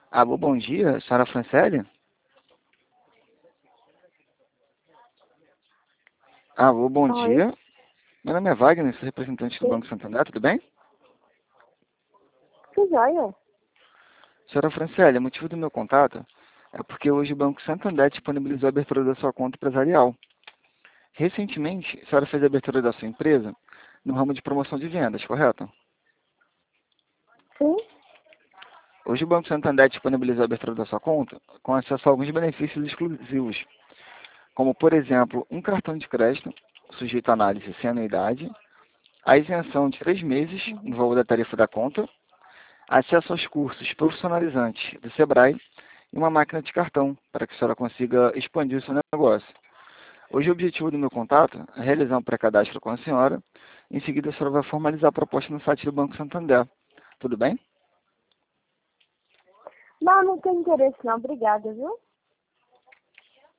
Alô, bom dia, senhora Franciele? Alô, bom Oi, dia. Meu nome é Wagner, sou representante do sim, Banco Santander, tudo bem? que joia. Senhora Franciele, o motivo do meu contato é porque hoje o Banco Santander disponibilizou a abertura da sua conta empresarial. Recentemente, a senhora fez a abertura da sua empresa no ramo de promoção de vendas, correto? Sim, Hoje o Banco Santander disponibilizou a abertura da sua conta com acesso a alguns benefícios exclusivos, como, por exemplo, um cartão de crédito sujeito à análise sem anuidade, a isenção de 3 meses no valor da tarifa da conta, acesso aos cursos profissionalizantes do Sebrae e uma máquina de cartão para que a senhora consiga expandir o seu negócio. Hoje o objetivo do meu contato é realizar um pré-cadastro com a senhora. Em seguida a senhora vai formalizar a proposta no site do Banco Santander. Tudo bem? não tem interesse não, obrigada, viu?